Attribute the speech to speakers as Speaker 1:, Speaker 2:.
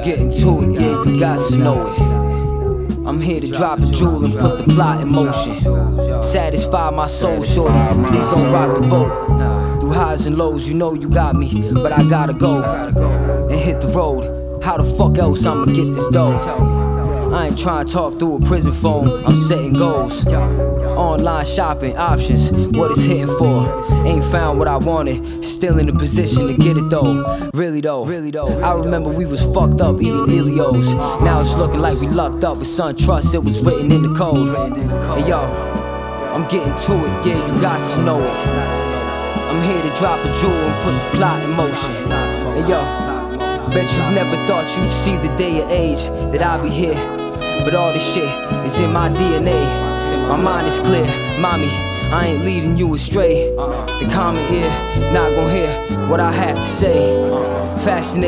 Speaker 1: getting to it, yeah, you got to know it. I'm here to drop a jewel and put the plot in motion. Satisfy my soul, shorty, please don't rock the boat. Through highs and lows, you know you got me, but I gotta go and hit the road. How the fuck else I'ma get this dough? I ain't trying to talk through a prison phone, I'm setting goals. Online shopping options, what it's hitting for. Ain't found what I wanted, still in a position to get it though. Really though, I remember we was fucked up eating Ilios. Now it's looking like we lucked up with SunTrust, it was written in the code. Hey yo, I'm getting to it, yeah, you got to know it. I'm here to drop a jewel and put the plot in motion. Hey yo, bet you never thought you'd see the day of age that I'll be here. But all this shit is in my DNA. My mind is clear, mommy, I ain't leading you astray. The common ear not gon' hear what I have to say. Fascinated